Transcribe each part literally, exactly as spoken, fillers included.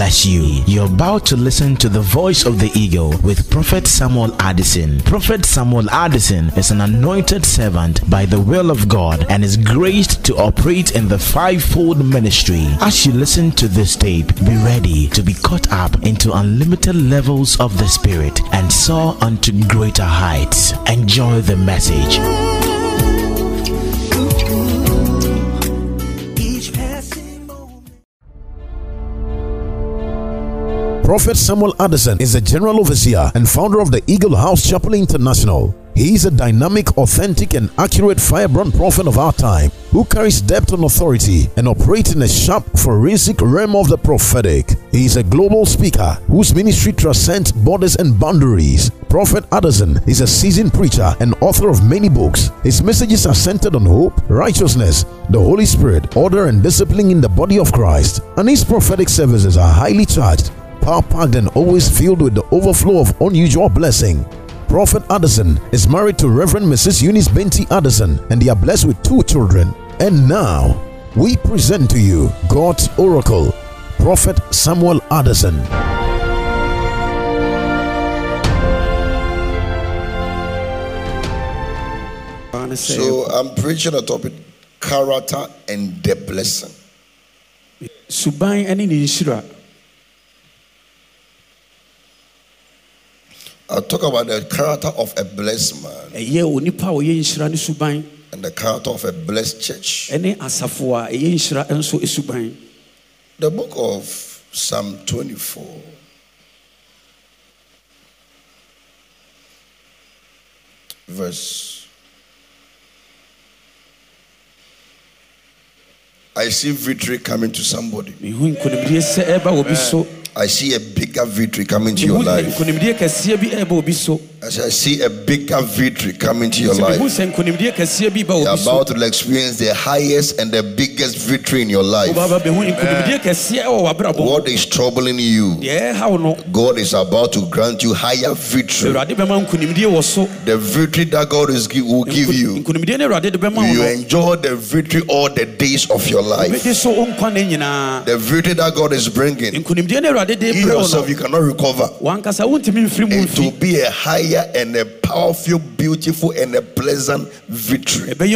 bless you. You're about to listen to the voice of the eagle with Prophet Samuel Addison. Prophet Samuel Addison is an anointed servant by the will of God and is graced to operate in the fivefold ministry. As you listen to this tape, be ready to be caught up into unlimited levels of the Spirit and soar unto greater heights. Enjoy the message. Prophet Samuel Addison is the General Overseer and founder of the Eagle House Chapel International. He is a dynamic, authentic, and accurate firebrand prophet of our time who carries depth and authority and operates in a sharp, forensic realm of the prophetic. He is a global speaker whose ministry transcends borders and boundaries. Prophet Addison is a seasoned preacher and author of many books. His messages are centered on hope, righteousness, the Holy Spirit, order, and discipline in the body of Christ. And his prophetic services are highly charged, power-packed, and always filled with the overflow of unusual blessing. Prophet Addison is married to Reverend Missus Eunice Benty Addison, and they are blessed with two children. And now, we present to you God's Oracle, Prophet Samuel Addison. So I'm preaching a topic, character and the blessing. I'll talk about the character of a blessed man and the character of a blessed church. The book of Psalm twenty-four. Verse. I see victory coming to somebody. I see a bigger victory coming to your life. I see a bigger victory coming to your life. You're about to experience the highest and the biggest victory in your life. What is troubling you, God is about to grant you higher victory. The victory that God is give, will give you, you enjoy the victory all the days of your life. The victory that God is bringing, you yourself, you cannot recover. It will be a higher and a powerful, beautiful, and a pleasant victory. May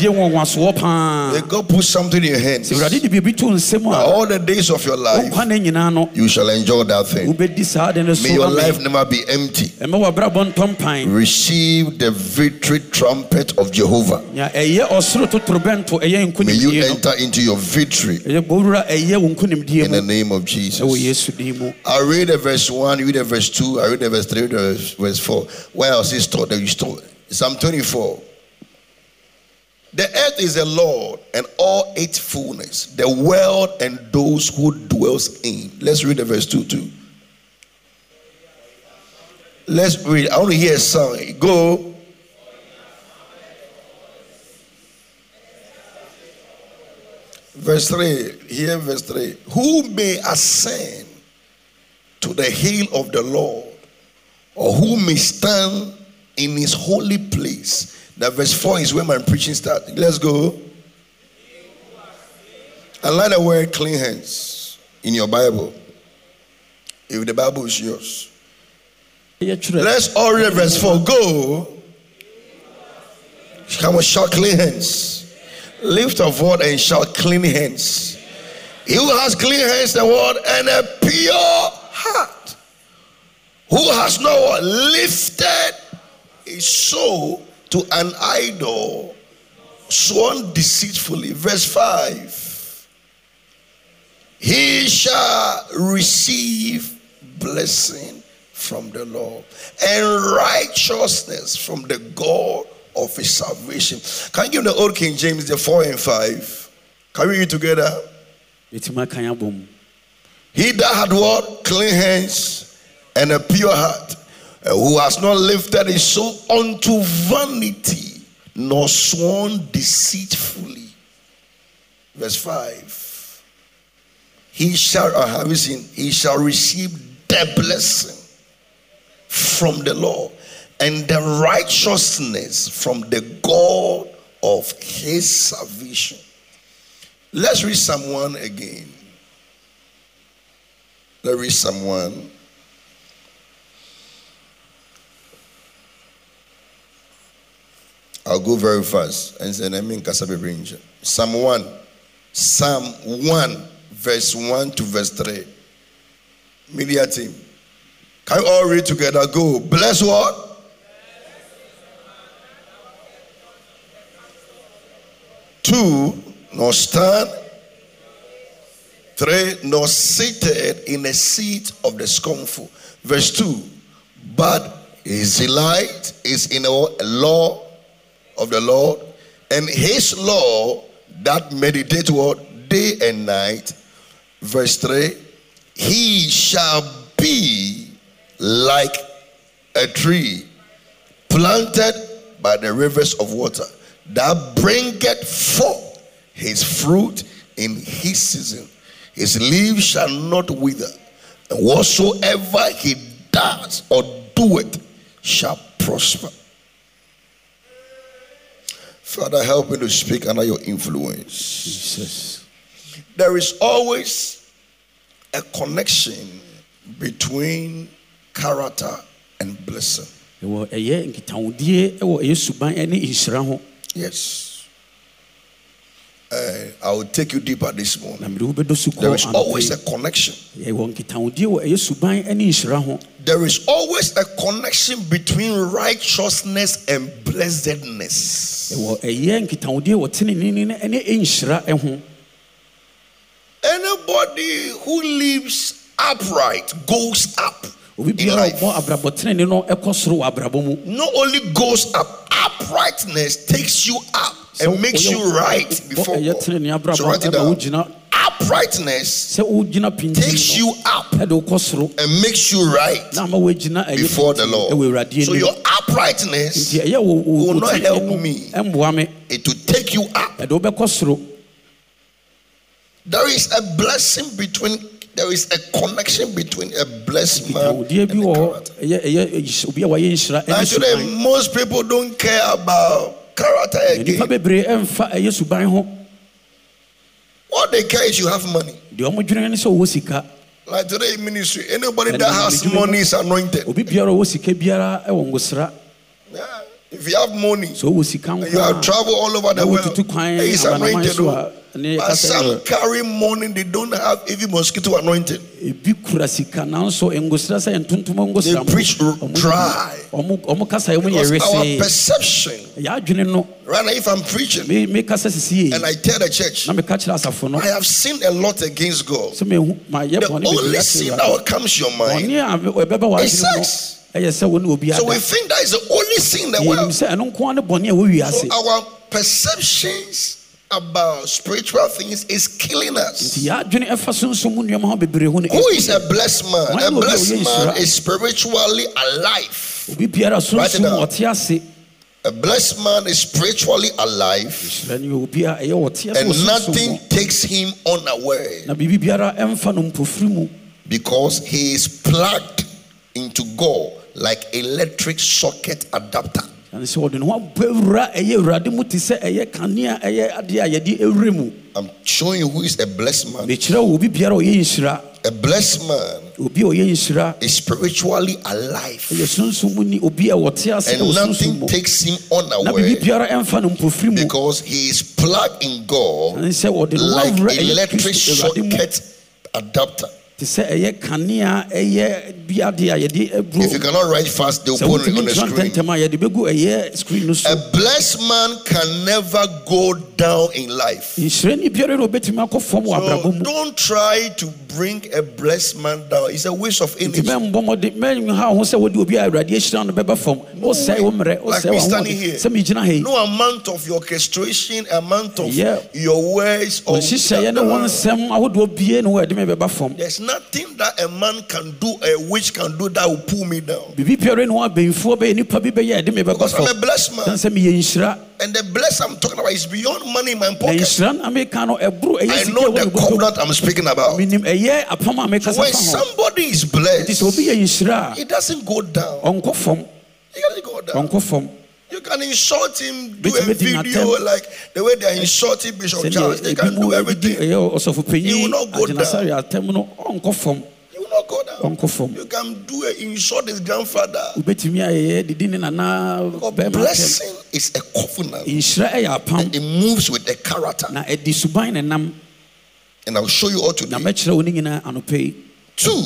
God put something in your hands. Now, all the days of your life, you shall enjoy that thing. May your life never be empty. Receive the victory trumpet of Jehovah. May you enter into your victory in the name of Jesus. I read the verse one, you read the verse two, I read the verse three, the verse four. Where else is taught that you stole? Psalm twenty-four. The earth is the Lord and all its fullness, the world and those who dwells in. Let's read the verse two too. Let's read. I want to hear a song. Go. Verse three. Here, verse three. Who may ascend to the hill of the Lord, or who may stand in his holy place? That verse four is where my preaching starts. Let's go. I like the word clean hands in your Bible, if the Bible is yours. Let's all read verse four. Go. Come on, shout clean hands. Lift a voice and shout clean hands. He who has clean hands, the word, and a pure heart, who has not lifted his soul to an idol, sworn deceitfully. Verse five. He shall receive blessing from the Lord and righteousness from the God of his salvation. Can you give the old King James the four and five? Can we read together? He that had what? Clean hands and a pure heart, who has not lifted his soul unto vanity, nor sworn deceitfully. Verse five. He shall, uh, have you seen? He shall receive the blessing from the Lord and the righteousness from the God of his salvation. Let's read Psalm one again. Let's read Psalm one. I'll go very fast. And then I mean Kasabe Psalm one. Psalm one, verse one to verse three. Media team. Can you all read together? Go. Bless what? Two, nor stand. Three, nor seated in a seat of the scornful. Verse two, but his delight is in a law of the Lord, and his law that meditate what? Day and night. Verse three, he shall be like a tree planted by the rivers of water, that bringeth forth his fruit in his season. His leaves shall not wither, and whatsoever he does or doeth shall prosper. Father, help me to speak under your influence. Jesus. There is always a connection between character and blessing. Yes. Uh, I will take you deeper this morning. There is always a connection. There is always a connection between righteousness and blessedness. Anybody who lives upright goes up in life. Not only goes up, uprightness takes you up and makes you right before God. So write it down. Uprightness takes you up and makes you right before the Lord. So your uprightness will not help me. It will take you up. There is a blessing between, there is a connection between a blessed man and a character. And today, most people don't care about character again. What they care is you have money. Like today in ministry, anybody that has money is anointed. Yeah. If you have money, and you have traveled all over the world, he is anointed. But some carry money, they don't have even mosquito anointed. They preach dry. Because our perception, right now, if I'm preaching and I tell the church, I have sinned a lot against God, the only sin that will come to your mind is sex. So we think that is the only sin in the world. So our perceptions about spiritual things is killing us. Who is a blessed man? A blessed man is spiritually alive. Write it down. A blessed man is spiritually alive, and nothing takes him unaware, because he is plugged into God like electric socket adapter. I'm showing you who is a blessed man. A blessed man is spiritually alive, and nothing takes him unaware, because he is plugged in God like electric socket adapter. If you cannot write fast, they'll put it on the screen. A blessed man can never go down in life. So don't try to bring a blessed man down. It's a waste of energy. No, like we standing here, no amount of your orchestration, amount of your words, or there's nothing that a man can do, a witch can do, that will pull me down. Because I'm a blessed man. And the blessing I'm talking about is beyond money in my pocket. I know the covenant I'm speaking about. So when somebody is blessed, it doesn't go down. It doesn't go down. You can insult him, do a video like the way they are insulting Bishop Charles. They can do everything. He will not go down. He will not You can do it, insult his grandfather. Blessing is a covenant. It moves with a character. And I'll show you all today. Two.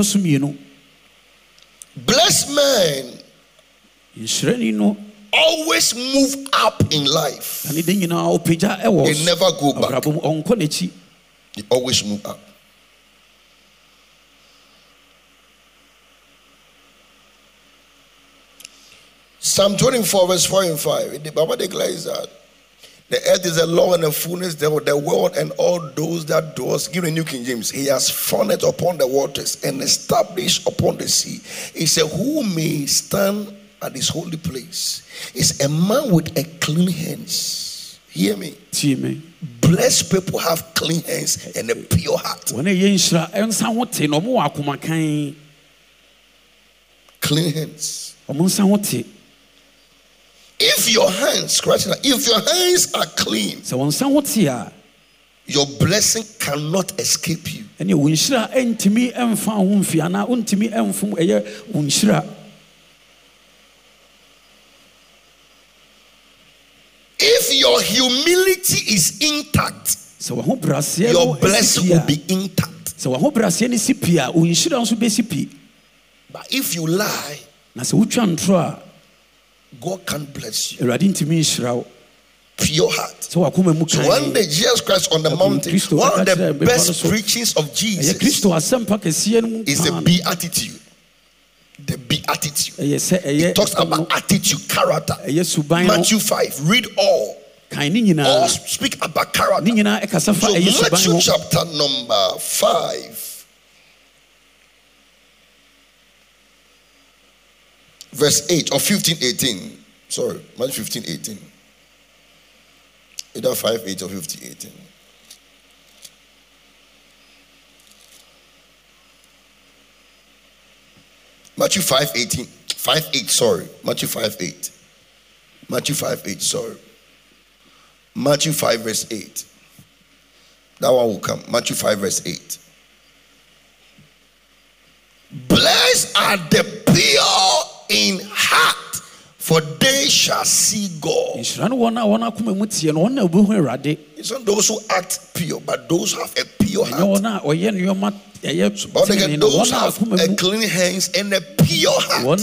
Blessed men always move up in life. They never go back. They always move up. Psalm twenty-four, verse four and five. The Bible declares that the earth is the Lord and the fullness thereof, the world and all those that dwell. Give the New King James. He has founded upon the waters and established upon the sea. He said, who may stand at his holy place? Is a man with a clean hands. Hear me. Hear me. Blessed people have clean hands and a pure heart. Clean hands. If your hands, scratch that, if your hands are clean, your blessing cannot escape you. If your humility is intact, your blessing will be intact. But if you lie, God can't bless you. Pure heart. So one day Jesus Christ on the mountain, one of the best preachings of Jesus is the beatitude. The beatitude. It talks about attitude, character. Matthew five. Read all. All speak about character. So Matthew chapter number five. Verse eight or fifteen, eighteen. Sorry, Matthew fifteen, eighteen. Either five, eight or fifteen, eighteen. Matthew five, eighteen. five, eight, sorry. Matthew five, eight. Matthew five, eight, sorry. Matthew five, verse eight. That one will come. Matthew five, verse eight. Blessed are the pure in heart, for they shall see God. It's not those who act pure, but those who have a pure heart. But again, those who have a clean hands and a pure heart.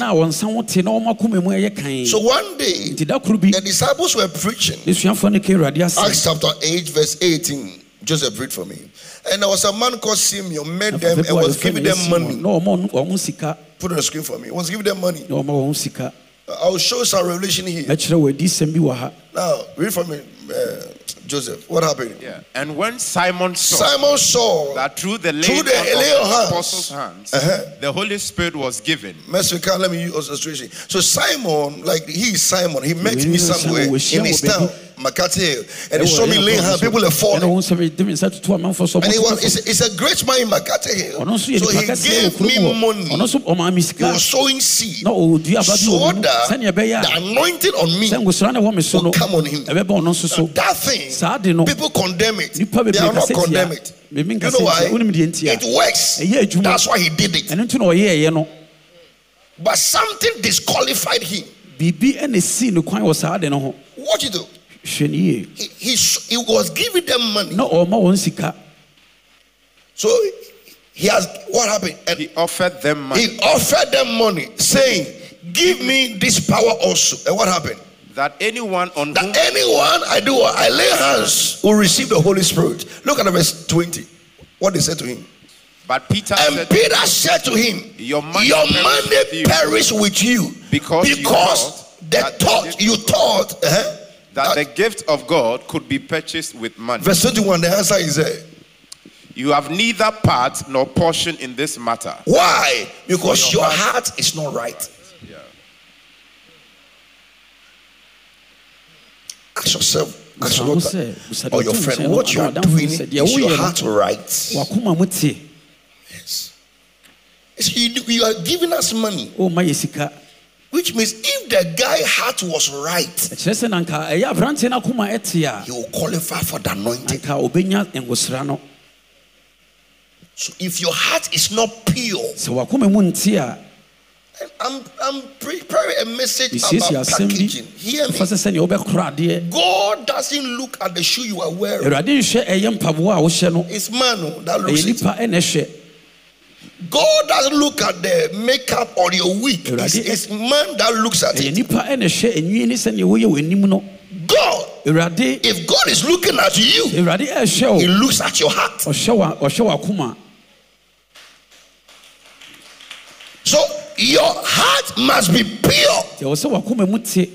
So one day, the disciples were preaching. Acts chapter eight, verse eighteen. Joseph, read for me. And there was a man called Simeon, met them and was giving them money. Put on the screen for me. He was giving them money. I will show some revelation here. Now, read for me, uh, Joseph. What happened? Yeah. And when Simon saw, Simon saw that through the laying through the on of the hands, apostles' hands, uh-huh, the Holy Spirit was given. Let me use illustration. So Simon, like he is Simon, he met me somewhere in his town, Makati, and he saw me laying hands. People are falling. And he was, it's, it's a great man in Makati. So he gave me money. He was sowing seed. So that the anointing on me will come on him. That thing, people condemn it. They are not condemn it. You know why? It works. That's why he did it. But something disqualified him. What you do? He, he, he was giving them money. So he has, what happened? And he offered them money. He offered them money, saying, give me this power also. And what happened? That anyone on that whom anyone I do I lay hands will receive the Holy Spirit. Look at the verse twenty. What they said to him. But Peter and said, Peter said to him, your money, your money perish with you, because, because you the thought thought you thought uh-huh, that, that the gift of God could be purchased with money. Verse twenty-one, the answer is there. You have neither part nor portion in this matter. Why? Because your, your heart, heart is not right. Yeah. Ask yourself, ask your daughter or your friend, what you are doing, is your heart right? Yes. You, you are giving us money. Which means if the guy's heart was right, he will qualify for the anointing. So if your heart is not pure, sɛ wakoma mu nte a I'm I'm preparing a message esiesie about asɛm bi packaging. Hear me. fa sɛ sɛnea wobɛkora adeɛ. God doesn't look at the shoe you are wearing. Awurade nhwɛ ɛyɛ mpaboa a wohyɛ no. It's man oh, that ɛyɛ looks it. nipa ɛna ɛhwɛ. God doesn't look at the makeup on your wig. It's, it's man that looks at ɛyɛ it. nipa ɛna ɛhwɛ enwie ne sɛnea woyɛ w'anim no. God, Awurade if God is looking at you, Awurade ɛhwɛ He wo. looks at your heart. ɔhwɛ wa ɔhwɛ w'akoma. So your heart must be pure. Deɛ wɔ sɛ w'akoma mu te.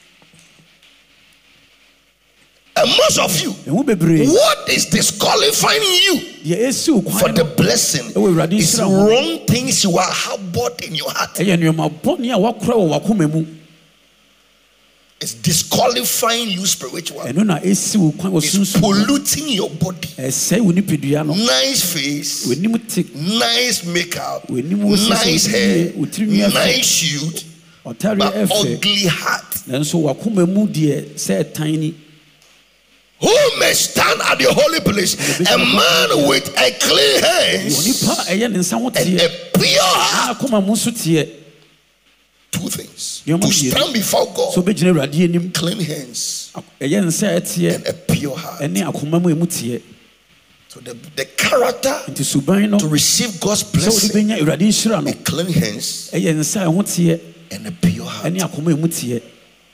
And most of you, ɛho bebree. what is disqualifying you deɛ esi wo for kwan the no blessing ɛwɔ Awurade is nsira ho. wrong things you are harbored in your heart. ɛyɛ nneɛma bɔne a wakora wɔ w'akoma mu. It's disqualifying you spiritually. ɛno na esi wo kwan wɔ It's sunsun. polluting your body. ɛsɛe wo nipadua no. Nice face, w'anim te. nice makeup, w'anim wo sɛ nice sɛ hair, wo tirinwi ɛfɛ. nice shoot, ɔtare but ɛfɛ. ugly heart. nanso w'akoma mu deɛ sɛ ɛtan ni. Who may stand at the holy place? A man with a clean hands onipa ɛyɛ ne nsa ho and teɛ. a pure heart. akoma mu nso teɛ. Two things. Nneɛma To mmienu. stand before so God, bɛgyina Awurade anim. clean hands ɛyɛ nsa a ɛteɛ and a pure heart. ɛne akoma mu emu teɛ. So the, the character nti suban no to receive God's sɛ wode blessing, bɛnya Awurade nhyira no a clean hands ɛyɛ nsa a ɛho teɛ and a pure heart. ɛne akoma emu teɛ.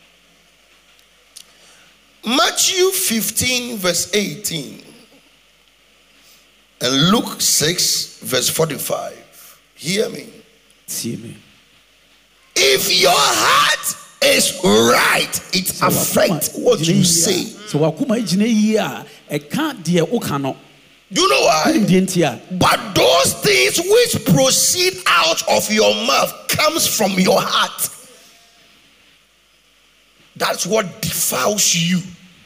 Matthew fifteen verse eighteen and Luke six verse forty-five. Hear me. tie me. If your heart is right, it affects what you say. sɛ wakoma gyina yie a ɛka deɛ woka no. Do you know why? wonim deɛ nti a But those things which proceed out of your mouth comes from your heart. That's what defiles you.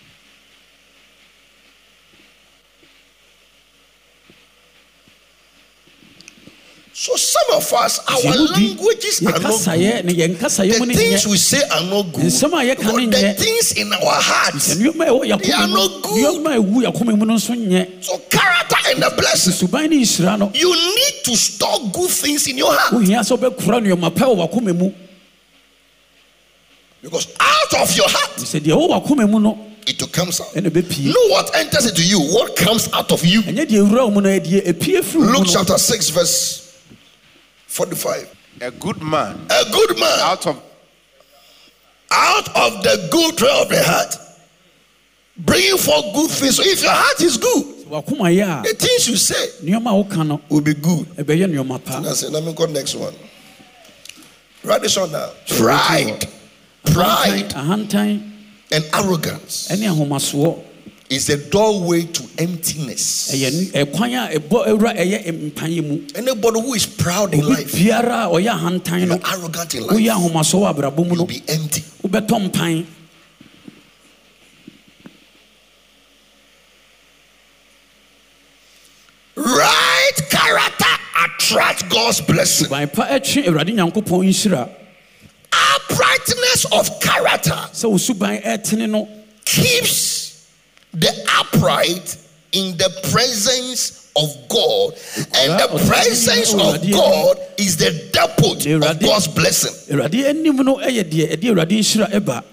So some of us, our languages are not yɛkasaeɛ ne yɛn kasaeɛ mu the ne things nyɛ. we say are not good. Nsɛm a yɛka ne But the nyɛ. things in our hearts, nneɛma a ɛwɔ they yɛakoma are mu not good. nneɛma a ɛwu yɛakoma mu no nso nyɛ. So character and the blessing. suban ne nhyira no You need to store good things in your heart. wohia sɛ wobɛkora nneɛma pɛ wɔ w'akoma mu. Because out of your heart, sɛ deɛ ɛwɔ w'akoma mu no it comes out. ɛna ɛbɛpie. Know what enters into you, what comes out of you. ɛnyɛ deɛ ɛwura wo mu no ɛdeɛ ɛpie firi wo mu Luke no. chapter six, verse forty-five. A good man A good man out of out of the good treasure of the heart, bringing forth good things. So if your heart is good, w'akoma yɛ a the things you say nneɛma a woka no will be good. ɛbɛyɛ nneɛma pa. That's it. Let me go next one. Write this one down. Pride, pride, ahantan and arrogance ɛne ahomasoɔ is the doorway to emptiness. ɛyɛ ɛkwan a ɛbɔ ɛwura ɛyɛ mpanyɛ mu. Anybody who is proud in obi life, biara a ɔyɛ ahantan no you're arrogant in woyɛ life, ahomasoɔ wɔ abrabɔ mu you'll no be empty. wobɛtɔ mpan. Right character attracts God's blessing. ban pa ɛtwe Awurade Nyankopɔn nhyira. Uprightness of character sɛ wo suban ɛtene no keeps the upright in the presence of God, and the presence of God is the depot of God's blessing. Awurade anim no ɛyɛ deɛ ɛde Awurade nhyira ɛba.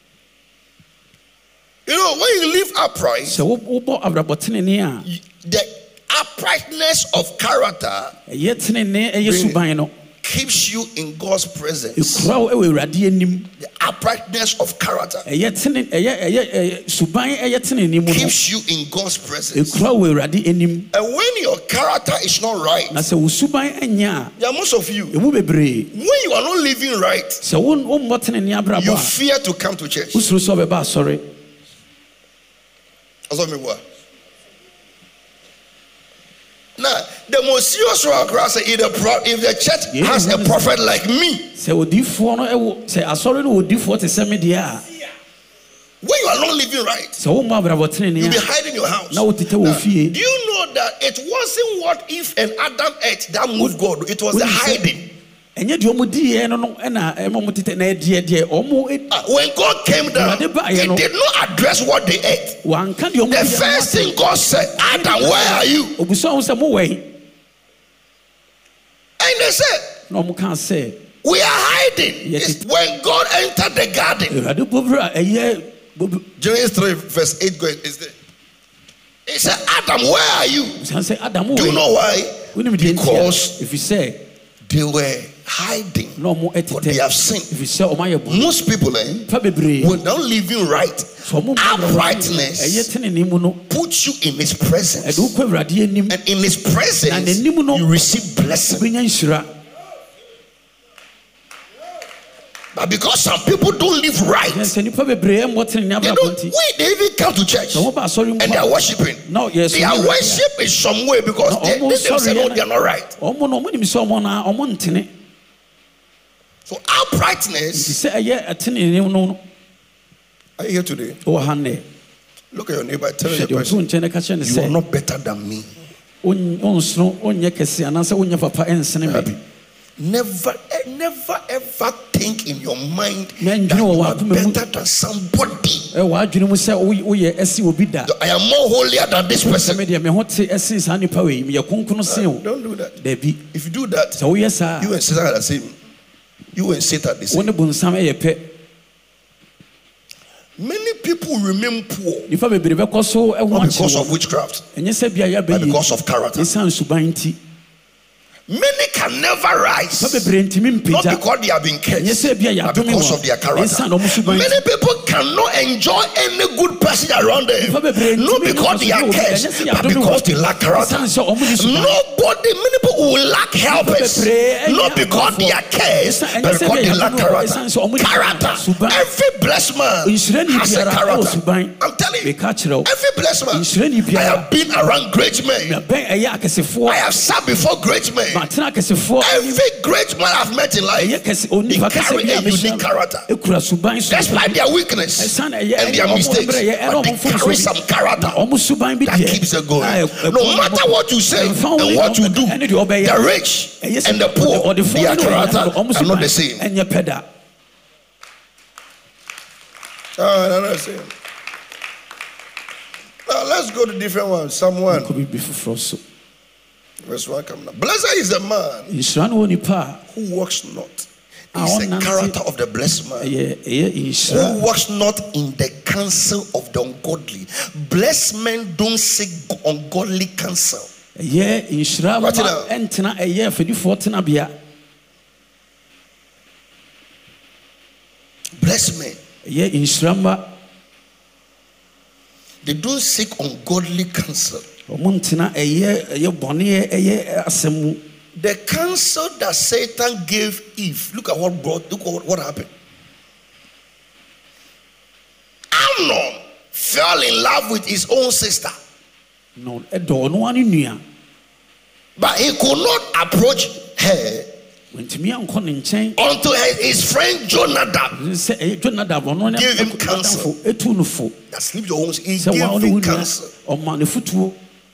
You know, when you live upright, sɛ wo- wobɔ abrabɔ tenene a the uprightness of character ɛyɛ tenene ɛyɛ suban no keeps you in God's presence. ɛkura wo ɛwɔ Awurade anim. The uprightness of character ɛyɛ tene ɛyɛ ɛyɛ ɛyɛ suban ɛyɛ tenene mu no keeps you in God's presence. ɛkura wo Awurade anim. And when your character is not right, na sɛ wo suban ɛnyɛ a there are most of you, ɛmu bebree. when you are not living right, sɛ wo wommɔ tenene abrabɔ you a fear to come to church. wosuro sɛ ɔbɛba asɔre. That's what I mean. Now, the most serious one say if the pro- if the church Yeah, has a what is prophet like me, sɛ odiifoɔ no ɛwɔ sɛ asɔre no wɔ odiifoɔ te sɛ me deɛ a when you are not living right, sɛ wommɔ abrabɔ tenene you'll be a hiding your house. na wotete wɔ Now, fie. do you know that it wasn't what if and Adam ate that moved God? It was the hiding. ɛnyɛ deɛ ɔmo diiɛ no no ɛna ɛma ɔmo tete na ɛdeɛ deɛ ɔmo edi- Uh, when God came down, Awurade baeɛ He no, did not address what they ate. wanka deɛ ɔmo The diiɛ no first thing God said, Adam, where are you? obusa ho sɛ mowɔ yi. And they said, na ɔmo ka sɛ we are hiding. Yes. It's when God entered the garden. Awurade bɔbra ɛyɛ bɔbra Genesis three, verse eight, go- is there? He said, Adam, where are you? san sɛ Adam Do you know why? wonim deɛ ntia Because ɛfiri sɛ they were hiding. na ɔmo But they have ɛtetɛ sinned. ɛfiri sɛ ɔmo ayɛ bɔne Most people, eh, pa bebree were not living right. sɛ ɔmo ɛyɛ Uprightness tenenee mu no puts you in His presence. ɛde wokɔ Awurade anim And in His presence, Na n'anim no- you receive blessing. wobɛnya nhyira. But because some people don't live right, Ɛn sɛ nnipa bebree ɛmmɔ tenenee they abrabɔ don't. nti Wait, they even come to church sɛ wɔba asɔre and they are mpo worshiping. No, yes, Their we- worship is some way because Na they, they ɔmo themselves sɔre know yɛ they are not right. ɔmo no ɔmo nim sɛ ɔmo na ɔmo ntene So nti uprightness. sɛ ɛyɛ tenenee no no Are you here today? wɔ ha nnɛ Look at your neighbor. Tell hwɛ your deɛ ɔto person, nkyɛn no ka kyerɛ no you are sɛ not better than me. Ɔn- ɔnsono ɔnyɛ kɛse anaasɛ wonyɛ papa ɛnsene Happy. me Never, eh, never ever think in your mind Men that know you what are happened, man. better than somebody. ɛwɔ adwene mu sɛ woy- woyɛ ɛsi obi da I am more holier than this sɛ person. me deɛ me ho te ɛsen saa nnipa wei meyɛ kronkron sen wo Don't do that. daabi If you do that, sɛ woyɛ saa you and Satan are the same. You and Satan are the wo same. ne bonsam ɛyɛ pɛ Many people remain poor nnipa bebree bɛkɔ so ɛho not because akye of witchcraft, ɛnyɛ sɛ bia but yɛabɛyi because of character. ɛsiane suban nti Many can never nnipa rise, bebree ntimi not mpagya because they have been ɛnyɛ cursed, sɛ bia but yɛadome because wɔ of their character. ɛsiane ɔmo suban nti Many people cannot enjoy any good person around them, nnipa bebree not ntimi because they are ɛnyɛ cursed, sɛ but yɛadome because wɔ they lack character. ɛsiane sɛ ɔmo ne suban Nobody, many people will lack helpers, bebree not ɛnyɛ because they are cursed, Ɛsa- but ɛnyɛ sɛ because bia they lack yɛadome wɔ character. ɛsiane sɛ ɔmo ne Character. suban Every blessed man nhyirani has a biara ɛwɔ character. suban I'm telling you, meka kyerɛ wo every blessed man. nhyirani I biara have been around great men. bɛn ɛyɛ akɛsefoɔ I have sat before great men. matena akɛsefoɔ Every great man I've met in life, ɛyɛ kɛse they onipa carry kɛse bi a a unique mehyia character. ɛkura suban so Despite their weakness ɛsiane ɛyɛ and their ɔmo mistakes, mmerɛ yɛ ɛna but they ɔmo mfomso carry bi. some character Na ɔmo suban bi that deɛ keeps them going. a ɛ- ɛ- No ɔmo- matter what you say ɛmfa wo and ne what deɛ you ɔbɛka, do, ɛne deɛ ɔbɛyɛ. the rich Ɛyɛ sɛ and the poor, ɔde- ɔdefoɔ their ne deɛ ɔyɛ character no, ɔmo are not suban the same. ɛnyɛ pɛ da Ah, no, no, same. Now let's go to different ones. Psalm one, kɔ biribi foforɔ so verse one. Come now. Blessed is the man nhyira no wɔ nipa who walks not. Ah, It's the ɔnante- character of the blessed a man. ɛyɛ ɛyɛ Who nhyira walks not in the counsel of the ungodly. Blessed men don't seek ungodly counsel. ɛyɛ nhyira Write it ma down. ɛntena ɛyɛ afɛdifoɔ tenabea Blessed men, ɛyɛ nhyira ma they don't seek ungodly counsel. ɔmo ntena ɛyɛ ɛyɛ bɔne ɛyɛ asɛm mu The counsel that Satan gave Eve. Look at what brought. Look what, what happened. Amnon fell in love with his own sister, na ɛdɔ ɔno ano nua but he could not approach her wɔntumi ankɔ ne nkyɛn until his his friend Jonadab sɛ ɛyɛ jonadab ɔno ne Give him counsel. ɛtu no fo that sleep your homes. He sɛ gave wɔn wo him nua counsel. ɔma ne fotuo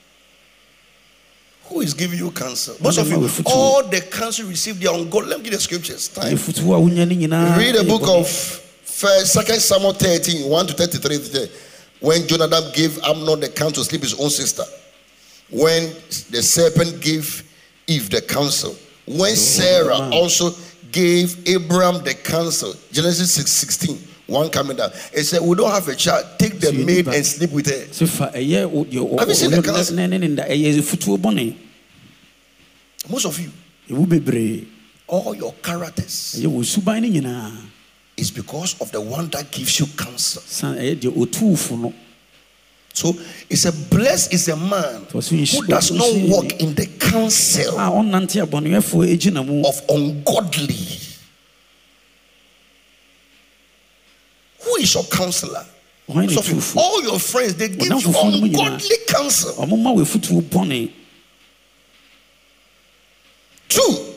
Who is giving you counsel? Most of Whatever you, we foot all the counsel received, they are ungodly. Let me give the scriptures. ne Time. fotuo a wonya ne nyinaa Read the ɛyɛ book bɔne. of First, Second Samuel thirteen, one to thirty-three. When Jonadab gave Amnon the counsel to sleep his own sister. When the serpent gave Eve the counsel. When Sarah also gave Abraham the counsel. Genesis six sixteen. One coming down. It said, we don't have a child. Take the So you maid need and sleep with her. sɛ fa ɛyɛ o- deɛ Have you seen the ɔyɛ counsel? ne ne ne nda ɛyɛ fotuo bɔne Most of you, ɛwu bebree all your characters ɛyɛ wɔ suban no nyinaa is because of the one that gives you counsel. san ɛyɛ deɛ ɔtuu fo no So it's a blessed is a man So, so you who should- does you not should- walk in the counsel a ɔnante abɔneyɛfoɔ ɛgyina mu of ungodly. Who is your counselor? ɔhwan ne So for tuufo all your friends, they give you Ɔnamfofoɔ no mu nyinaa. ungodly counsel. ɔmo ma wɔ fotuo bɔne Two.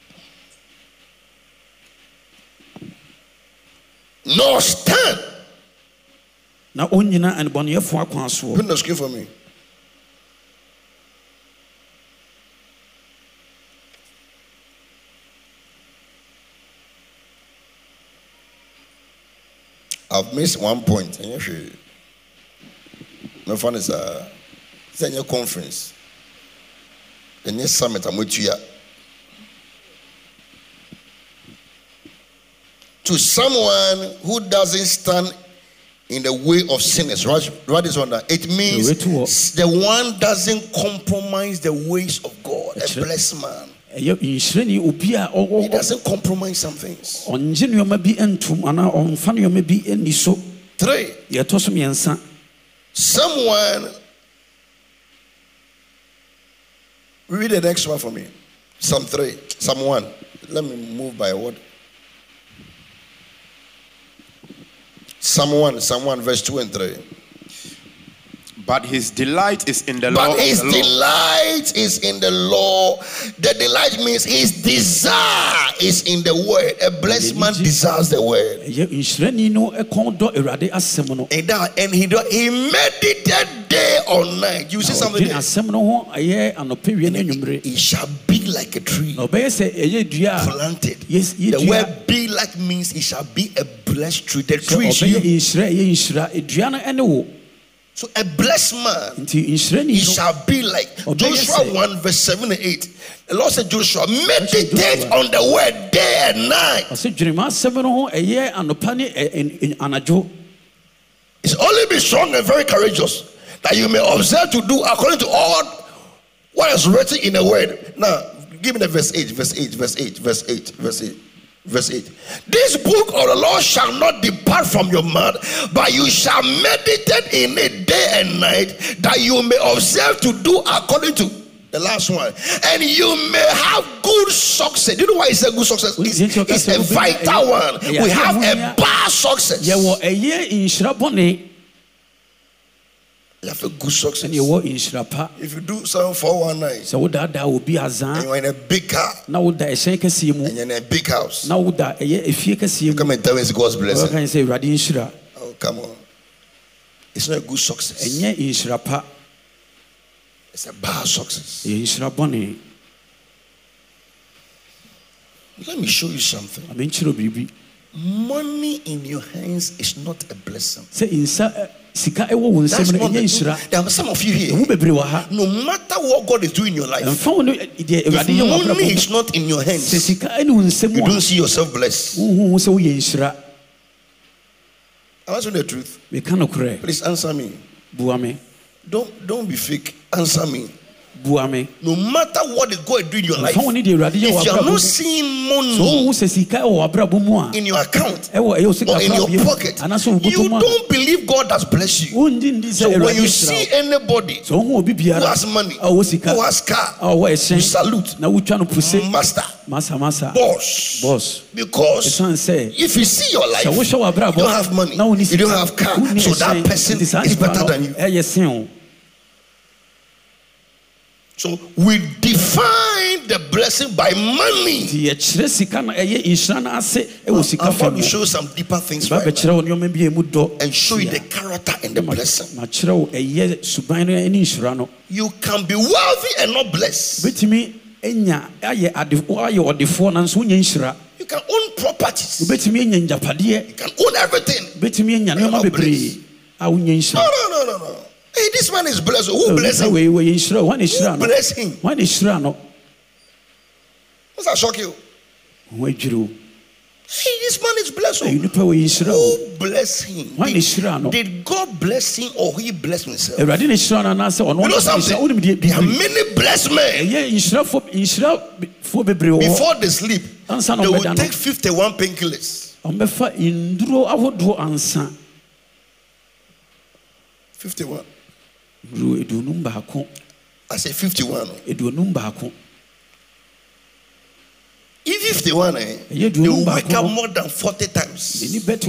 Nor stand. na ɔnnyina anebɔneyɛfoɔ akwan soɔ Put the screen for me. I've missed one point. And you my fun is a senior conference. And this summit I'm with you. to someone who doesn't stand in the way of sinners. What is on that? It means the one doesn't compromise the ways of God. A blessed man. He doesn't compromise some things. Three. Someone. Read the next one for me. Psalm three. Psalm one. Let me move by a word. Psalm one, Psalm one, verse two and three. But his delight is in the but law. But his of the delight law. is in the law. The delight means his desire is in the word. A blessed man desires the word. And, that, and he, he meditated day or night. You see something there? He shall be like a tree planted. The word be like means it shall be a blessed tree. The tree is you. So a blessed man, he shall be like. Joshua one verse seven and eight. The Lord said, Joshua, meditate on the word day and night. It's only be strong and very courageous, that you may observe to do according to all what is written in the word. Now, give me the verse eight, verse eight, verse eight, verse eight, verse eight. Verse eight. This book of the law shall not depart from your mouth, but you shall meditate in it day and night, that you may observe to do according to the last one, and you may have good success. Do you know why it's a good success? It's, it's a vital one. We have a bad success. You have a good success. If you do something for one night, and you're in a big car, and you're in a big house, you come and tell me it's God's blessing. Oh, come on. It's not a good success. It's a bad success. Let me show you something. Money in your hands is not a blessing. That's not the, there are some of you here. No matter what God is doing in your life, if money is not in your hands, you don't see yourself blessed. I'm answering the truth. Please answer me. Don't don't be fake. Answer me. No matter what is God doing in your life, if you are not seeing money in your account or in your pocket, you don't believe God has blessed you. So when you see anybody who has money, who has car, you salute. Master, boss, boss. Because if you see your life, you don't have money, you don't have car, so that person is better than you. So we define the blessing by money. I'm about to show some deeper things right now and show you the character and the blessing. You can be wealthy and not blessed. You can own properties. You can own everything. You're not blessed. No, no, no, no, no. Hey, this man is blessed. Who bless him? Who bless him? Does that shock you? Hey, this man is blessed. Who bless him? Did, did God bless him or he blessed himself? You know something? There are many blessed men. Before they sleep, they will take fifty-one painkillers. fifty-one. I say fifty-one. If fifty-one, eh, they will wake up more than forty times.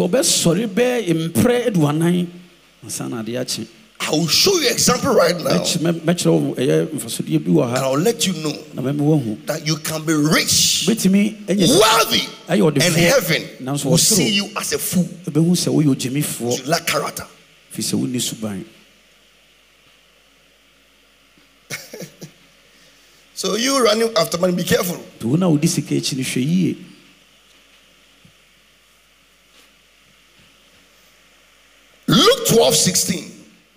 I will show you an example right now. And I'll let you know that you can be rich, wealthy, and heaven will see you as a fool. You lack character. So you running after money, be careful. Luke twelve sixteen.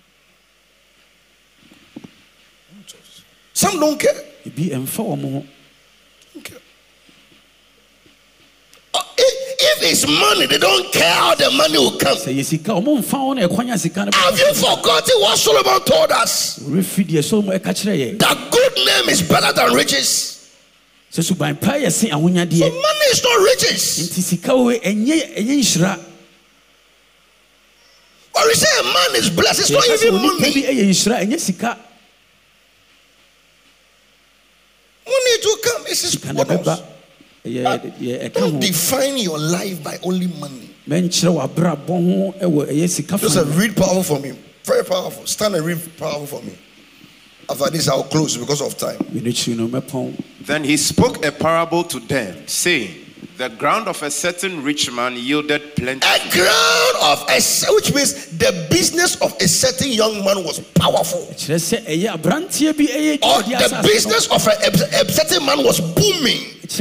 Some don't care. Don't care. If is money, they don't care how the money will come. Sɛ yɛ sika ɔmo mfa wɔn na ɛkwan nya sika no. Have you forgotten what Solomon told us? Refi deɛ Solomon ɛka kyerɛ yɛ. That good name is better than riches. Sɛ suban pa yɛ sen ahonyadeɛ. So money is not riches. Nti sika wo ɛnyɛ ɛnyɛ nhyira. Or you say a man is blessed, it's not even money. Money Money to come, it's his bonus. Don't define your life by only money. Joseph, read powerful for me. Very powerful. Stand and read powerful for me. After this, I'll close because of time. Then he spoke a parable to them, saying, the ground of a certain rich man yielded plenty. A ground of a, which means the business of a certain young man was powerful. Or the business of a, a certain man was booming. It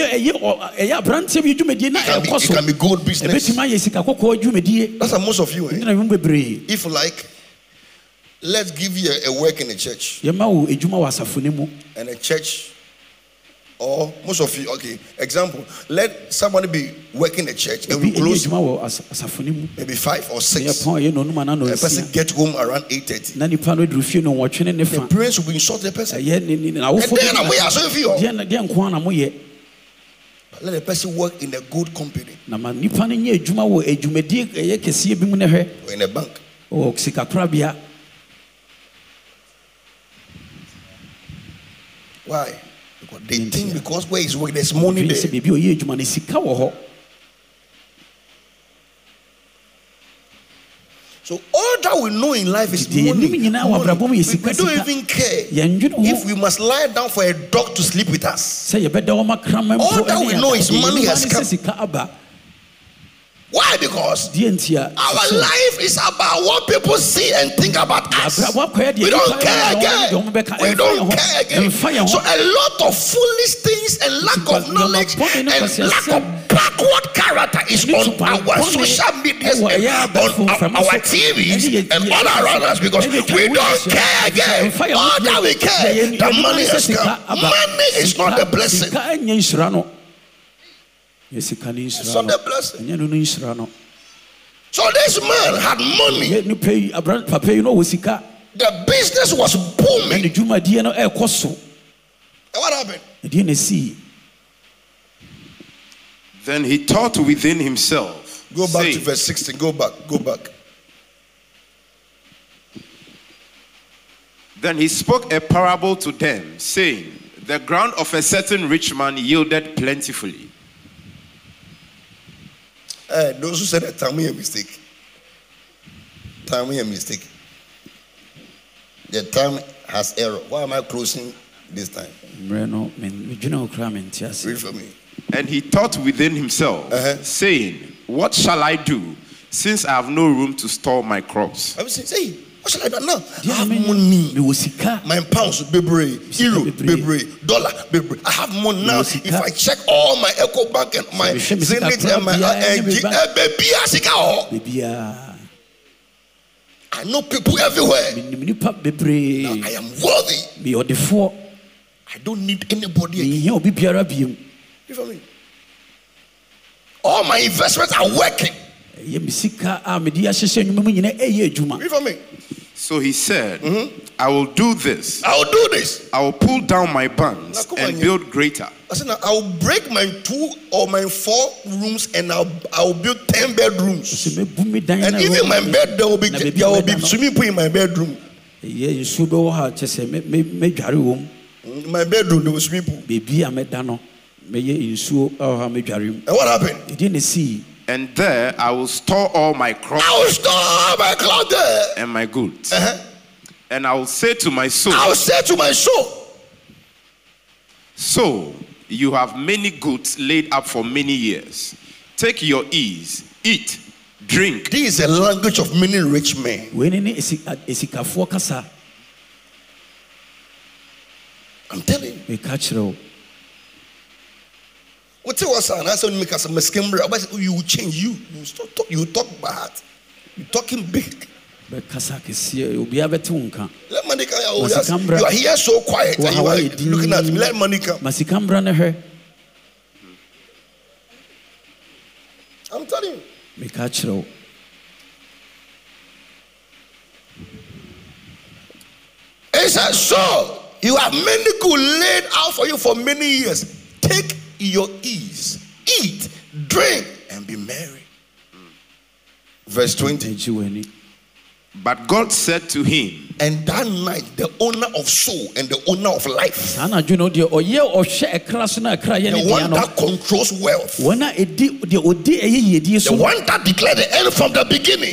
can be, it can be good business. That's what most of you. Eh? If you like, let's give you a, a work in a church. And a church. Or most of you, okay. Example, let somebody be working a church and we close maybe five or six. A person get home around eight thirty. The parents will be insulting the person. And then I'm so if you let the person work in a good company. Or in a bank. Why? Because they think because where he's working, there's money there. So all that we know in life is money. money. We, we don't even care if we must lie down for a dog to sleep with us. All that we know is money has come. Why? Because our life is about what people see and think about us. We don't care again. We don't care again. So a lot of foolish things and lack of knowledge and lack of backward character is on our social media and on our T Vs and all around us because we don't care again. All that we care, the money has come. Money is not a blessing. It's not a blessing. So this man had money. The business was booming. And what happened? Then he thought within himself. Go back saying, to verse sixteen. Go back. Go back. Then he spoke a parable to them, saying, the ground of a certain rich man yielded plentifully. Uh, those who said that tell me a mistake. Tell me a mistake. The time has error. Why am I closing this time? Read for me. And he thought within himself, uh-huh. saying, what shall I do, since I have no room to store my crops? I was saying, hey, what shall I do now? I have money. My pounds, baby, euro, baby, dollar, baby. I have money now. If I check all my Eco Bank and my Zenith and my baby, I know people everywhere. Now I am worthy. I don't need anybody again. You feel me? All my investments are working. You feel me? So he said, mm-hmm. I will do this. I will do this. I will pull down my barns and on, build greater. I said, I will break my two or my four rooms and I'll, I'll build ten bedrooms. And even my bed, there will be, there will be swimming pool in my bedroom. My bedroom, there was swimming pool. And what happened? And there I will store all my crops. I will store all my clothes there. And my goods. Uh-huh. And I will say to my soul. I will say to my soul. So you have many goods laid up for many years. Take your ease, eat, drink. This is a language of many rich men. I'm telling you. What was an answer make us a mesquembra? You will change you. You stop talk, you talk bad. You talking big. Let money come. You are here so quiet and you are looking at me. Let money come. He said, so you have many good laid out for you for many years. Take your ease, eat, drink, and be merry. Verse twenty. But God said to him, and that night the owner of soul and the owner of life, the one that controls wealth, the one that declared the end from the beginning,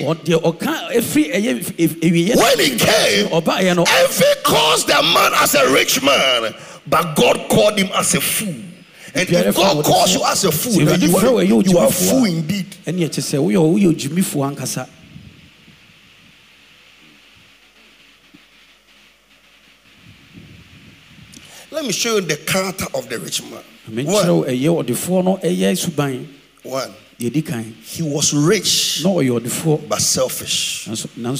when he came, envy caused the man as a rich man, but God called him as a fool. And if God calls you as a fool, then you are, you are a fool indeed. Let me show you the character of the rich man. One. One. He was rich but selfish.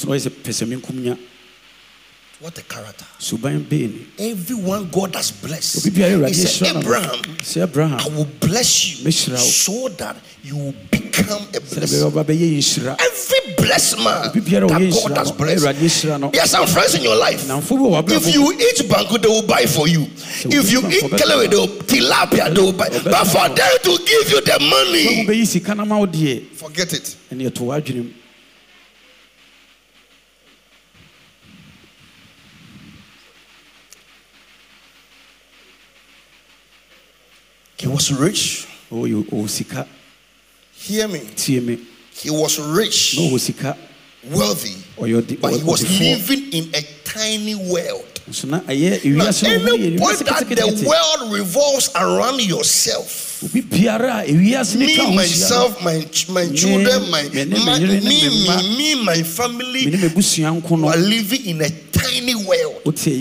What a character. Everyone God has blessed. He said, Abraham, I will bless you so that you will become a blessing. Every blessed man that God has blessed. There are some friends in your life. If you eat banku, they will buy for you. If you eat kelewe, they will tilapia, they will buy. But for them to give you the money, forget it. He was rich. Oh, you oh sika. Hear me. Hear me. He was rich. No sika. Wealthy. But he was living in a tiny world. Now, any point that the world revolves around yourself, me, myself, my, my children, my, my me, me, me, my family, are living in a tiny world.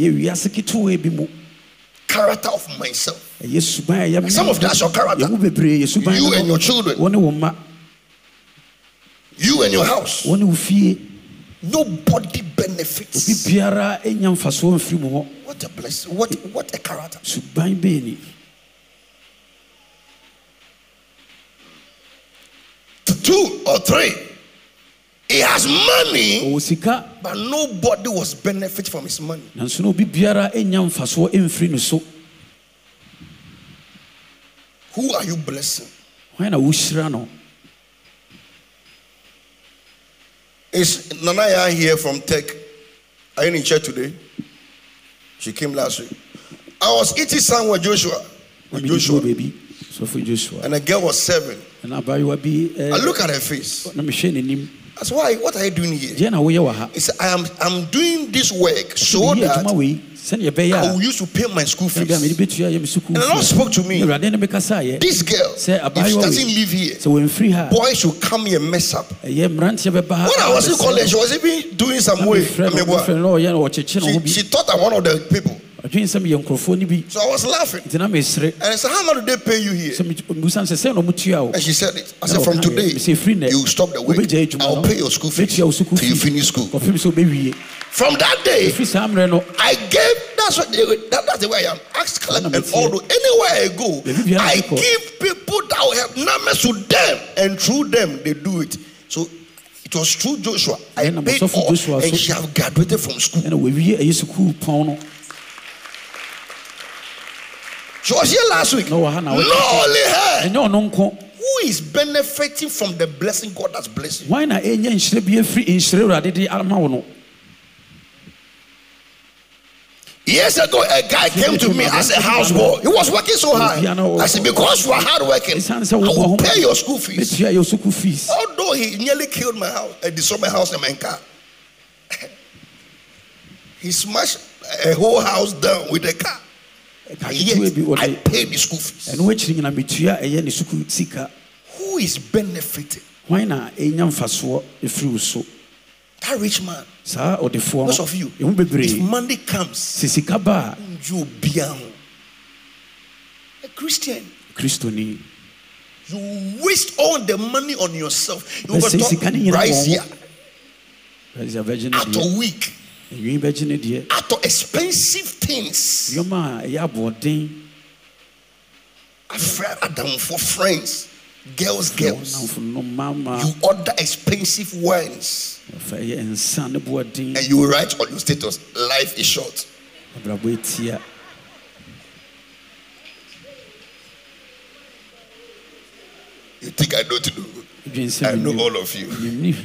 Character of myself. Some of that's your character. You and your children. You and your house. Nobody benefits. What a blessing. What, what a character. Two or three. He has money, but nobody was benefit from his money. Who are you blessing? Is Nanaya here from Tech? Are you in church today? She came last week. I was eating somewhere, Joshua. With Joshua. Joshua. And the girl was seven. I look at her face. I said, why? What are you doing here? He said, I am I'm doing this work so that I will use to pay my school fees. And the Lord spoke to me. This girl, if she doesn't live here, boys should come here and mess up. When I was in college, she was even doing some way. She, she thought I'm one of the people. So I was laughing. And I said, how much do they pay you here? And she said it. I said, from today, you will stop the work. I will pay your school fees till you finish school. From that day, I gave, that's, what they, that, that's the way I am. Ask Caleb and all, anywhere I go, I give people that will help numbers to them, and through them, they do it. So it was through Joshua. I paid all, and she have graduated from school. She was here last week. No, not only her. Who is benefiting from the blessing God has blessed you? Years ago, a guy came to me as a houseboy. He was working so hard. I said, because you are hard working, I will pay your school fees. Although he nearly killed my house, and destroyed my house and my car. He smashed a whole house down with a car. And yet, I paid the school fees. Who is benefiting? That rich man. Most of you, if money comes, you be a Christian. You waste all the money on yourself. You go to rice here. Out a week. Out of expensive things. Adam for friends. girls, girls. You order expensive wines. And you write on your status, life is short. You think I know to know? I know all of you.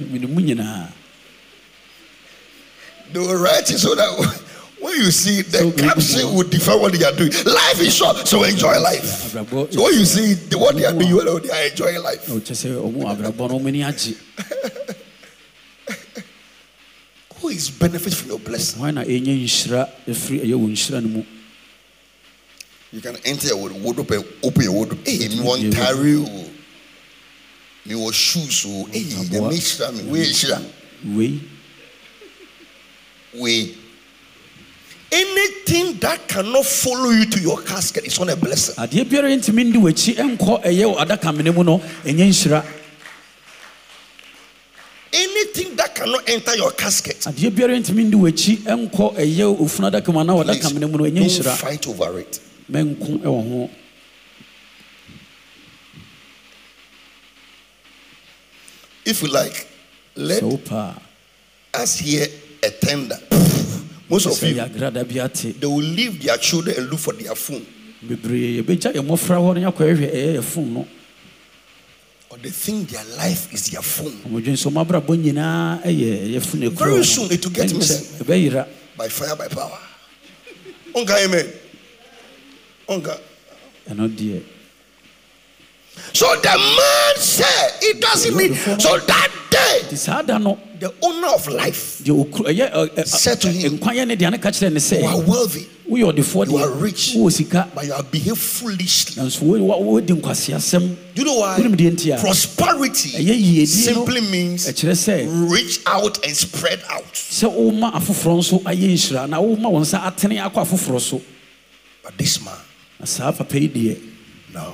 They will write it so that when you see the caption will define what they are doing. Life is short, so enjoy life. So when you see what they are doing, you know they are enjoying life. Who is benefit from your blessing? You can enter your wardrobe and open your wardrobe. Hey, me want tarry. Me want shoes. Hey, the mixture me we we. Anything that cannot follow you to your casket is not a blessing. Anything that cannot enter your casket, please, don't fight over it. If you like, let us hear a tender. Most of you, they will leave their children and look for their phone. Or they think their life is their phone. Very soon it will get missing. By fire, by power. Onga, amen. Onga. So the man said, it doesn't mean. So that day, the owner of life said to him, you are wealthy, you are rich, but you are behaving foolishly. You know why? Prosperity simply means reach out and spread out. But this man, no.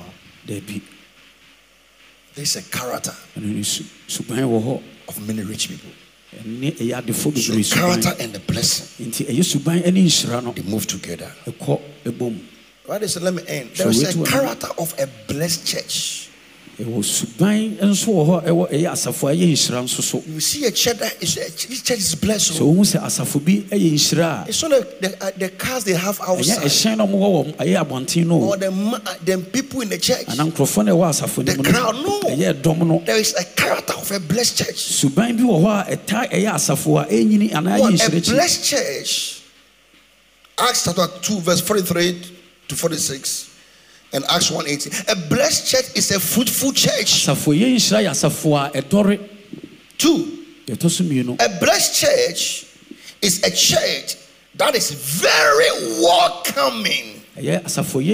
There's a character of many rich people. So the character and the blessing, they move together. Right, so let me end. There is a character of a blessed church. You see a church that is a church is blessed. It's not the, the, the cars they have outside, or the, the people in the church, the crowd. No, there is a character of a blessed church. What a blessed church. Acts chapter two, verse forty-three to forty-six. And Acts one eighteen. A blessed church is a fruitful church. Two. A blessed church is a church that is very welcoming. When somebody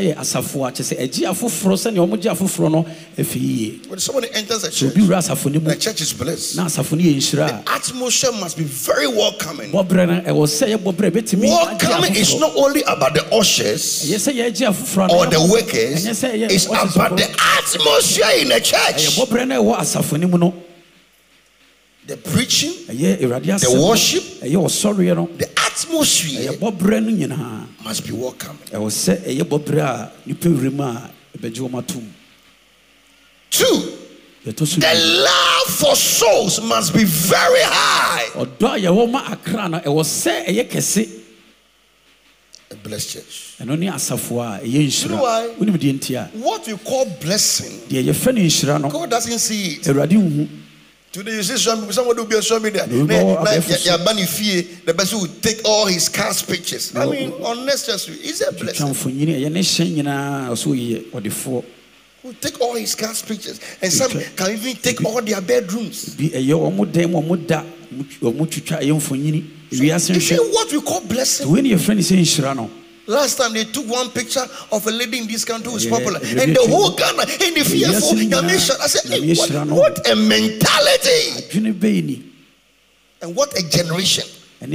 enters a church, the church is blessed. The atmosphere must be very welcoming. Welcoming is not only about the ushers or the workers, it's about the atmosphere in the church. The preaching, the worship, the atmosphere must be welcoming. Two, the love for souls must be very high. A blessed church. You know why? What we call blessing, God doesn't see it. Today you see some, somebody will be on social media. The person will take all his car's pictures. I mean, unnecessary. It's a blessing. Will take all his car's pictures, and some can even take all their bedrooms. So, you see what we call blessing. Last time they took one picture of a lady in this country who is popular, and the whole Ghana and the fearful nation. I said, hey, what, what a mentality, and what a generation.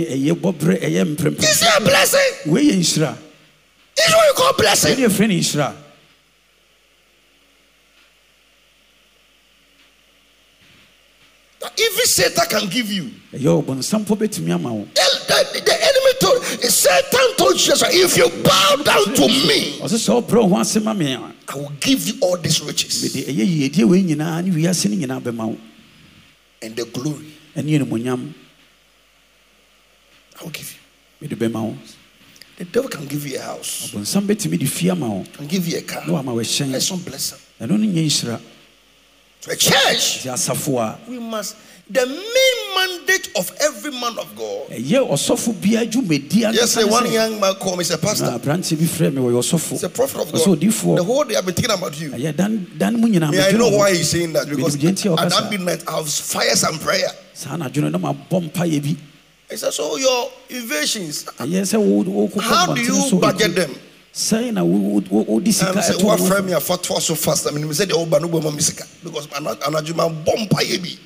Is it a blessing? Is what you call blessing? Even Satan can give you. The, the, the enemy told, Satan told Jesus, if you bow down to me, ɔsɛ sɛ ɔbrɛ wo ho ase ma me a I will give you all these riches mede ɛyɛ yiedie wei nyinaa ne wiase no nyinaa bɛma wo and the glory. ɛne animuonyam I will give you. mede bɛma wo The devil can give you a house, ɔbonsam bɛtumi de fie ama wo can give you a car. na wama wɔahyɛn That's some blessing. ɛno no nyɛ nhyira To a church, nti asafo a we must. The main mandate of every man of God. ɛyɛ ɔsɔfo bia dwumadi Yesterday, one young man called me, said, Pastor, aberanteɛ bi frɛ me wɔyɛ ɔsɔfo he's a prophet of ɔsɛ God. odiifoɔ The whole day I've been thinking about you. ɛyɛ dan dan mu nyinaa Me, I medwene know wo. why he's saying that because Medum gye nti a at ɔkasa. that midnight I'll fire some prayer. saa anadwo no na mabɔ mpayɛ bi He said, so your invasions, ɛyɛ sɛ wo- wo- wokɔ how do mmɔntene you so budget them? sɛn na wo- wo- wo- wode sika And I said, ɛto what wo frame ho? me a fatwa so fast? I mean, he said, the old Banuba Mamisika because I'm not an Ajuma bomb payebi.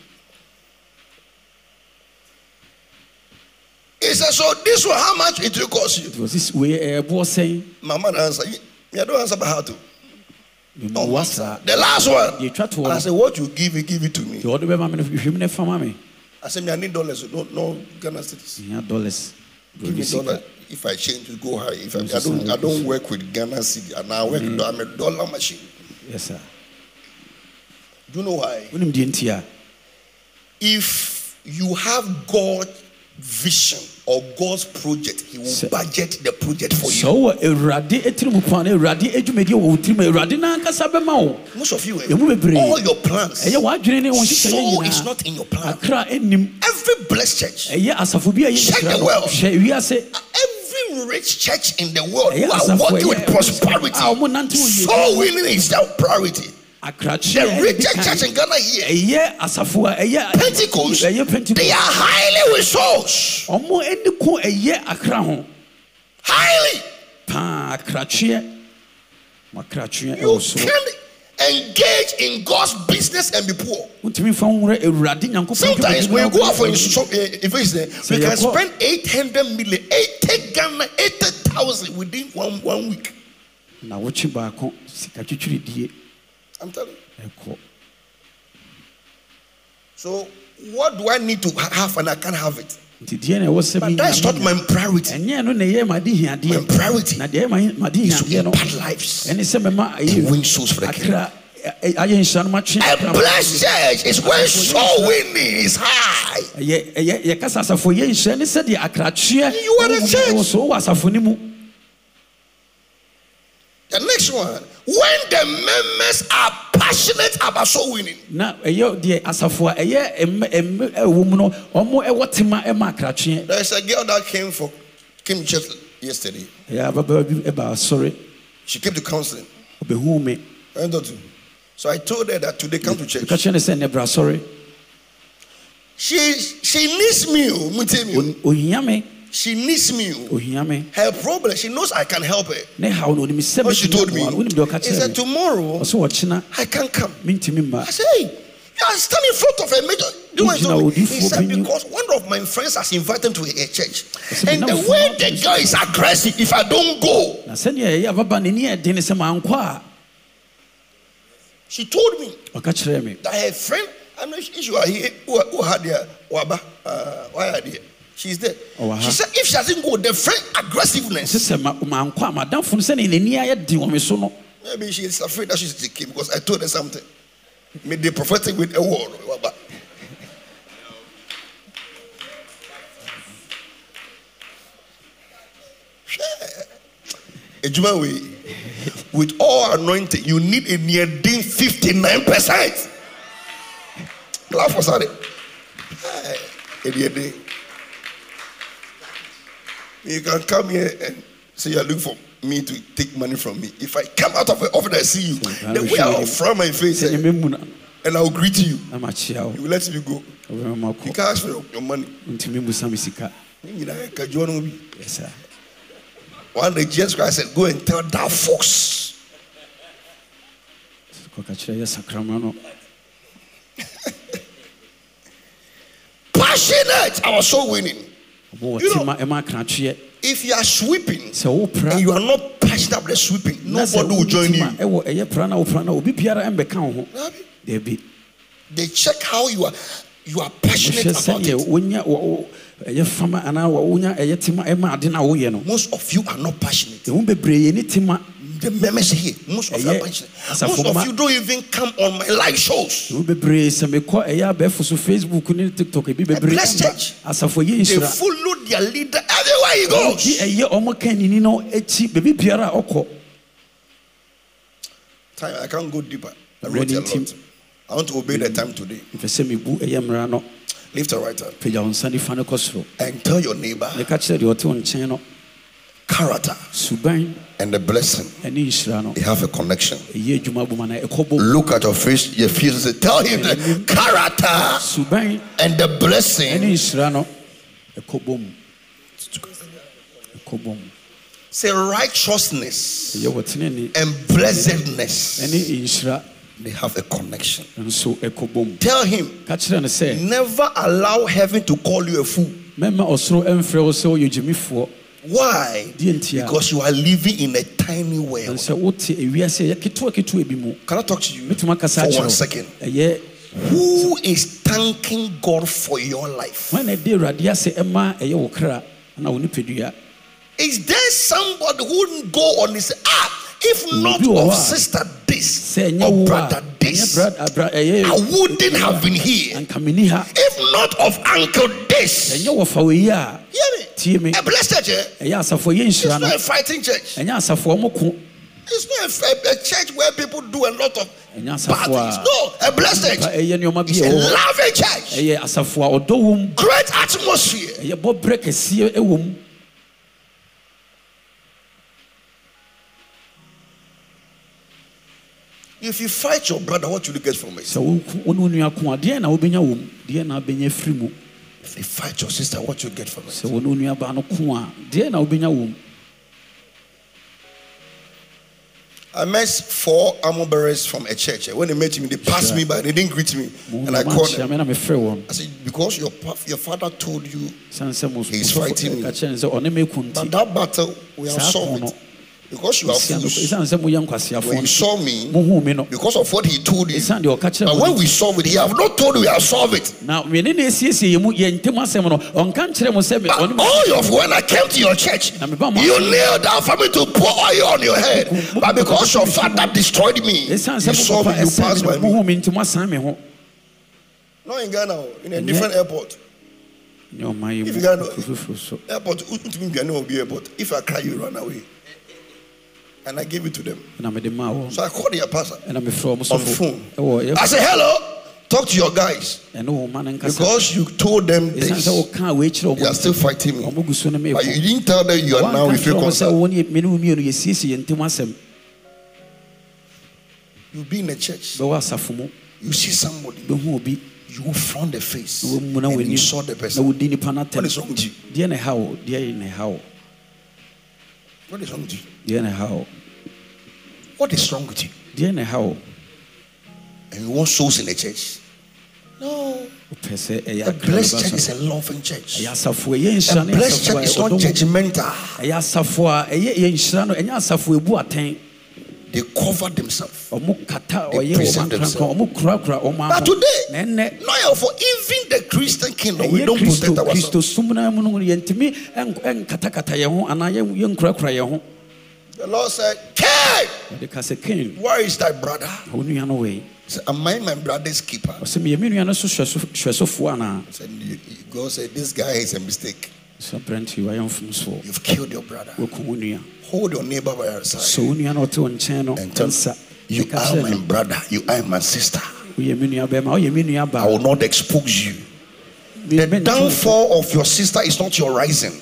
He said, so this one, how much it will cost you? Because this way ɛɛboɔ sɛn My man answered, me, I don't answer by how to. mmoa saa The last one, yɛtwa toɔ and I no said, what you give, you give it to me. deɛ ɔde bɛma me no hwehwɛm ne fama me I said, me, I need dollars, no, no Ghana cities. hia dollars Give me Sika. dollars. If I change, it go high. If I, I don't, I don't work with Ghana city, and I work. with I'm a dollar machine. yes sir Do you know why? wonim deɛ nti a If you have God vision or God's project, He will Sir. budget the project for sɛ you. wowɔ awurade ɛtiri mu kwan na awurade adwumadi wɔ wo tirim a awurade no ankasa bɛma wo Most of you, eh, Emu bebree. all your plans, ɛyɛ w'adwene ne wo nhyehyɛeɛ so is nyinaa not in your plan. akra ɛnnim Every blessed church, ɛyɛ asafo bi a ɛyɛ Check nhyira the no. world. hwɛ wiase every rich church in the world who ɛyɛ are asafo working with ɛyɛ prosperity, a ɔmo nante wo yie soul winning is their priority. akrakyeɛ The ɛna richest ɛdi church kan. in Ghana here, ɛyɛ asafo a ɛyɛ Pentecost, ɛyɛ they Pentecost are highly resourced. ɔmo ani ko ɛyɛ akra ho Highly. paa akrakyeɛ makrakyeɛ You ɛwɔ soro can engage in God's business and be poor. wontumi fa nwura awurade nyankopɔn Sometimes dwumadi when you mu go out for na instruction, if it's there, we you can go- spend eight hundred million, eighty Ghana, eighty thousand within one, one week. na wokyi baako sika twitwiridie I'm telling you. ɛkɔ So, what do I need to ha- have and I can't have it? nti deɛ na ɛwɔ sɛ But that's not my priority. ɛnyɛ no na ɛyɛ made My hiadeɛ priority na deɛ ɛyɛ made is to hiadeɛ no impact lives. ɛne sɛ mɛma To ɛyɛ win souls for the kingdom. akra ɛ- ɛ- ayɛ nhyira no matwe A akra blessed church is when soul winning is high. ɛyɛ ɛyɛ yɛkasa asafo yɛ nhyira ne sɛdeɛ akrakyeɛ You are the ɛwɔ- church. ɛwɔ so wɔ asafo no mu The next one, when the members are passionate about soul winning, na ɛyɛ deɛ asafo a ɛyɛ ɛmɛ ɛmɛ ɛwɔ mu no ɔmo ɛwɔ tema ɛma akrakyeɛ there's a girl that came for came to church yesterday. ɛyɛ ababaawa bi ɛba asɔre She came to counseling. ɔbɛhu me I don't know. So I told her that today come to church. ɛka kyerɛ ne sɛ ɛnɛ bra asɔre She she needs me. oh, Mutemi, oh. ohia me She needs me. oh. ohia me Her problem, she knows I can help her. ne haw no onim sɛ What she told me wonim deɛ ɔka is that kyerɛ me tomorrow ɔsɛ wɔkyena I can't come. mentumi mma I said, hey, you are standing in front of a major. Do you know what he told me? He said, because one of my friends has invited me to a church. And the way the girl is aggressive, if I don't go, na sɛdeɛ ɛyɛ ababa n'ani ɛden ne sɛ mankɔ a she told me ɔka kyerɛ me that her friend, I know if you are here, who, who had their waba, uh, why are they? She's there. Oh, uh-huh. She said, if she doesn't go, the friend aggressiveness. sɛ sɛ ma- mankɔ a madamfo no sɛdeɛ n'ani ayɛ den wɔ me so no Maybe she is afraid that she's the king because I told her something. Made the prophetic with a word. Waba. Ejuma way. With all anointing, you need a near fifty-nine percent. Clap for Sunday. You can come here and say you're looking for me to take money from me. If I come out of the office, I see you. The way I'll frown my face sɛ eh, nyɛmɛ mu na and I'll greet you. na makyea wo You will let me go. ɔbɛma You makɔ can't ask for your, your money. ntumi mbusa me sika You know, ka juo no bi. Yes, sir. One day Jesus Christ said, go and tell that fox. kɔka kyerɛ yɛ sakrama no Passionate, our soul winning. ɔbɔ You know- wɔtema ɛma akrakyeɛ If you are sweeping sɛ wopra and you are not passionate about the sweeping, na sɛ nobody will join you. wotema ɛwɔ ɛyɛ pra na wopra na obi biara ɛmbɛka wo ho Abi, dabi They check how you are. You are passionate about it. Most of you are not passionate. The members here, most of you are passionate. Most of you don't even come on my live shows. A blessed church. They follow their leader everywhere he goes. Time, I can't go deeper. I wrote a lot. I want to obey the time today. Lift your right hand and tell your neighbor character and the blessing, they have a connection. Look at your face, your face and say, tell him the character and the blessing. Say righteousness and blessedness, they have a connection. Tell him, never allow heaven to call you a fool. Why? Because you are living in a tiny world. Can I talk to you for one second? Who is thanking God for your life? Is there somebody who wouldn't go on and say, ah, if not of sister this or brother this, I wouldn't have been here. If not of uncle this. Hear me? A blessed church. It's not a fighting church. It's not a, a church where people do a lot of bad things. No, a blessed church. It's a loving church. Great atmosphere. If you fight your brother, what will you get from it? If you fight your sister, what will you get from it? I met four armor bearers from a church. When they met me, they passed me by. They didn't greet me. And I called them. I said, because your, your father told you he's fighting me. But that battle, we have solved it. Because you are fools. When you saw me, because of what he told you. But when we solve it, he have not told you we have solved it. But all of when I came to your church, you knelt down for me to pour oil on your head. But because your father destroyed me, you saw me, you passed by me. Not in Ghana, in a different airport. If you Ghana, airport, airport. If I cry, you run away. And I gave it to them. So I called their pastor on the phone. I said, hello, talk to your guys. Because you told them this, they are still fighting me. But you didn't tell them you are now with your concern. You be in a church, you see somebody, you will front the face, and you saw the person. What is wrong with you? What is wrong with you? What is wrong with you? And you want souls in the church? No. A blessed church is a loving church. A blessed church is not judgmental. They cover themselves. They preserve themselves. But today, no, for even the Christian kingdom, we don't protect ourselves. The Lord said, Cain, where is thy brother? He said, am I my brother's keeper? I said, God said, this guy is a mistake. You've killed your brother. Hold your neighbor by your side and tell him, you are my brother, you are my sister. I will not expose you. The downfall of your sister is not your rising.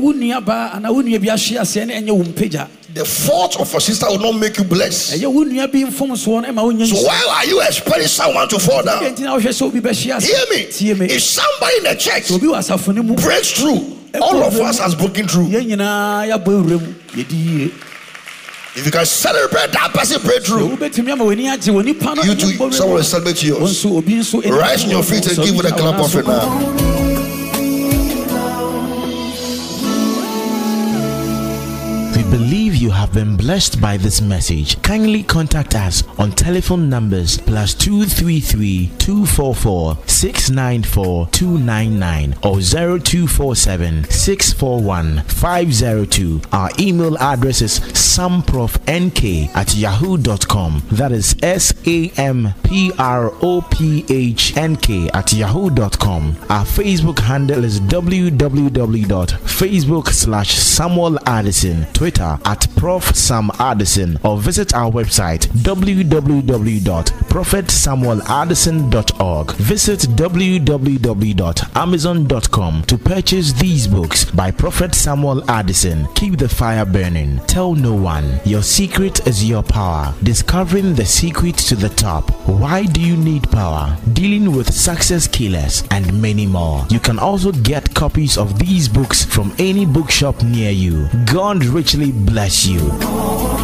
The fault of your sister will not make you blessed. So why are you expecting someone to fall down? Hear me. If somebody in the church breaks through, all of us has broken through. If you can celebrate that person breakthrough, you too, someone will celebrate yours. Rise on your feet and give it a clap of it now. We believe you have been blessed by this message, kindly contact us on telephone numbers plus two three three, two four four, six nine four, two nine nine or zero two four seven, six four one, five zero two. Our email address is samprofnk at yahoo dot com. That is S A M P R O P H N K at yahoo dot com. Our Facebook handle is www.facebook slash Samuel Addison, Twitter at Prof Sam Addison, or visit our website w w w dot prophet samuel addison dot org. Visit w w w dot amazon dot com to purchase these books by Prophet Samuel Addison. Keep the fire burning. Tell no one. Your secret is your power. Discovering the secret to the top. Why do you need power? Dealing with success killers and many more. You can also get copies of these books from any bookshop near you. God richly bless you.